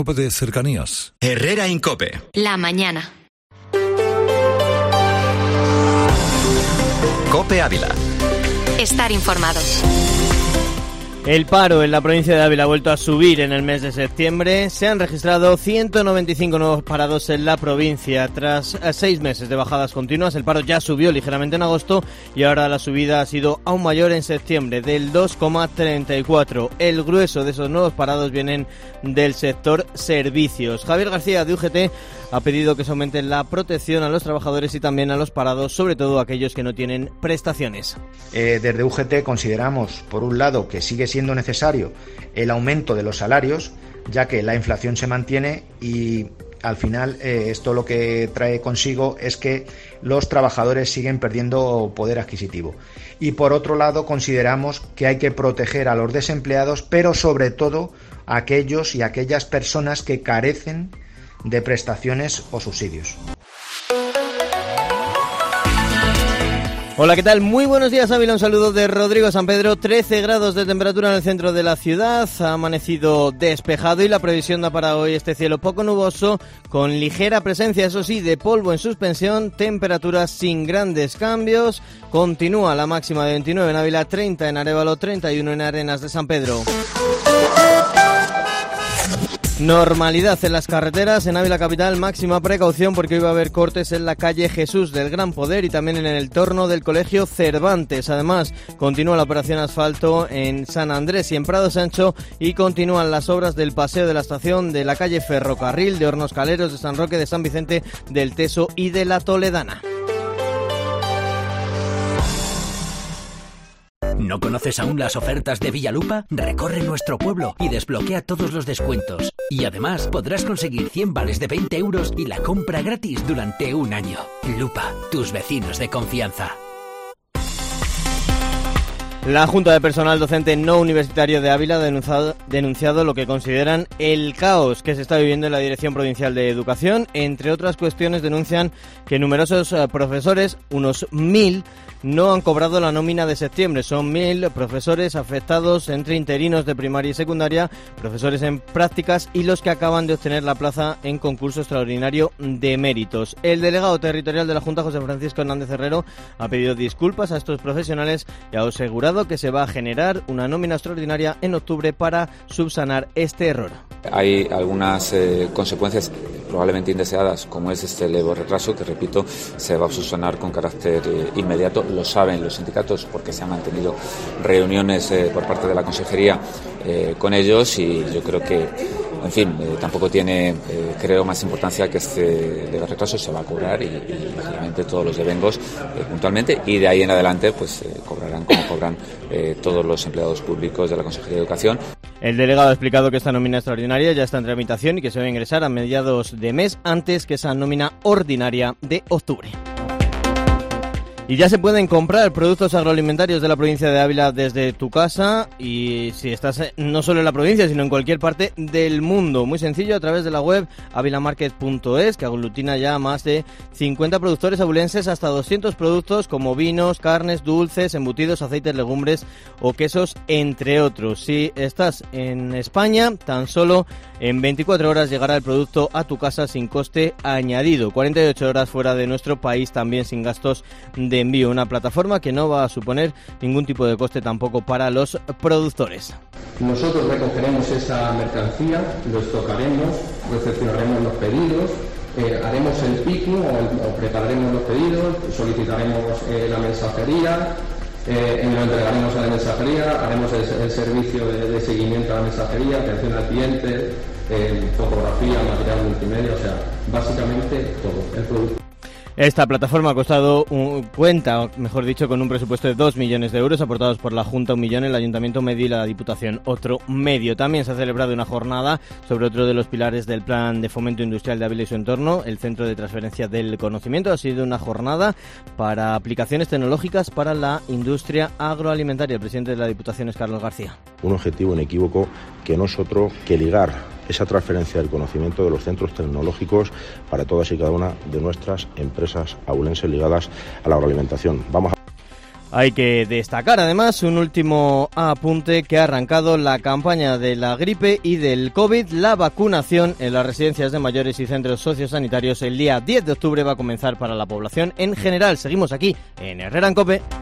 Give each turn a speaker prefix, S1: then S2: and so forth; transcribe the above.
S1: COPE de cercanías.
S2: Herrera Incope.
S3: La mañana.
S2: COPE Ávila.
S3: Estar informados.
S4: El paro en la provincia de Ávila ha vuelto a subir en el mes de septiembre. Se han registrado 195 nuevos parados en la provincia. Tras 6 meses de bajadas continuas, el paro ya subió ligeramente en agosto y ahora la subida ha sido aún mayor en septiembre, del 2,34. El grueso de esos nuevos parados vienen del sector servicios. Javier García, de UGT, ha pedido que se aumente la protección a los trabajadores y también a los parados, sobre todo aquellos que no tienen prestaciones.
S5: Desde UGT consideramos, por un lado, que sigue siendo necesario el aumento de los salarios, ya que la inflación se mantiene y al final esto lo que trae consigo es que los trabajadores siguen perdiendo poder adquisitivo. Y por otro lado, consideramos que hay que proteger a los desempleados, pero sobre todo a aquellos y aquellas personas que carecen de prestaciones o subsidios.
S4: Hola, ¿qué tal? Muy buenos días, Ávila. Un saludo de Rodrigo San Pedro. 13 grados de temperatura en el centro de la ciudad. Ha amanecido despejado y la previsión da para hoy este cielo poco nuboso, con ligera presencia, eso sí, de polvo en suspensión. Temperaturas sin grandes cambios. Continúa la máxima de 29 en Ávila, 30 en Arévalo, 31 en Arenas de San Pedro. Normalidad en las carreteras, en Ávila capital, máxima precaución porque hoy va a haber cortes en la calle Jesús del Gran Poder y también en el entorno del Colegio Cervantes. Además, continúa la operación asfalto en San Andrés y en Prado Sancho y continúan las obras del paseo de la estación de la calle Ferrocarril, de Hornos Caleros, de San Roque, de San Vicente, del Teso y de la Toledana.
S6: ¿No conoces aún las ofertas de Villalupa? Recorre nuestro pueblo y desbloquea todos los descuentos. Y además podrás conseguir 100 vales de 20 euros y la compra gratis durante un año. Lupa, tus vecinos de confianza.
S4: La Junta de Personal Docente No Universitario de Ávila ha denunciado lo que consideran el caos que se está viviendo en la Dirección Provincial de Educación. Entre otras cuestiones, denuncian que numerosos profesores, unos 1.000, no han cobrado la nómina de septiembre. Son 1.000 profesores afectados entre interinos de primaria y secundaria, profesores en prácticas y los que acaban de obtener la plaza en concurso extraordinario de méritos. El delegado territorial de la Junta, José Francisco Hernández Herrero, ha pedido disculpas a estos profesionales y ha asegurado que se va a generar una nómina extraordinaria en octubre para subsanar este error.
S7: Hay algunas consecuencias probablemente indeseadas, como es este leve retraso, que repito, se va a subsanar con carácter inmediato. Lo saben los sindicatos porque se han mantenido reuniones por parte de la consejería con ellos y yo creo que, en fin, tampoco tiene, creo, más importancia que este leve retraso. Se va a cobrar y lógicamente todos los devengos puntualmente y de ahí en adelante pues cobrarán como cobran todos los empleados públicos de la Consejería de Educación.
S4: El delegado ha explicado que esta nómina extraordinaria ya está en tramitación y que se va a ingresar a mediados de mes antes que esa nómina ordinaria de octubre. Y ya se pueden comprar productos agroalimentarios de la provincia de Ávila desde tu casa y si estás no solo en la provincia sino en cualquier parte del mundo. Muy sencillo, a través de la web avilamarket.es, que aglutina ya más de 50 productores abulenses, hasta 200 productos como vinos, carnes, dulces, embutidos, aceites, legumbres o quesos, entre otros. Si estás en España, tan solo en 24 horas llegará el producto a tu casa sin coste añadido. 48 horas fuera de nuestro país también sin gastos de envío, una plataforma que no va a suponer ningún tipo de coste tampoco para los productores.
S8: Nosotros recogeremos esa mercancía, lo estocaremos, recepcionaremos los pedidos, haremos el picking o prepararemos los pedidos, solicitaremos la mensajería, lo entregaremos a la mensajería, haremos el servicio de seguimiento a la mensajería, atención al cliente, fotografía, material multimedia, o sea, básicamente todo el producto.
S4: Esta plataforma cuenta con un presupuesto de 2 millones de euros aportados por la Junta, 1 millón, el Ayuntamiento medio y la Diputación otro medio. También se ha celebrado una jornada sobre otro de los pilares del Plan de Fomento Industrial de Ávila y su entorno, el Centro de Transferencia del Conocimiento. Ha sido una jornada para aplicaciones tecnológicas para la industria agroalimentaria. El presidente de la Diputación es Carlos García.
S9: Un objetivo inequívoco que no es otro que ligar esa transferencia del conocimiento de los centros tecnológicos para todas y cada una de nuestras empresas abulenses ligadas a la agroalimentación.
S4: Hay que destacar además un último apunte que ha arrancado la campaña de la gripe y del COVID. La vacunación en las residencias de mayores y centros sociosanitarios el día 10 de octubre va a comenzar para la población en general. Seguimos aquí en Herrera en COPE.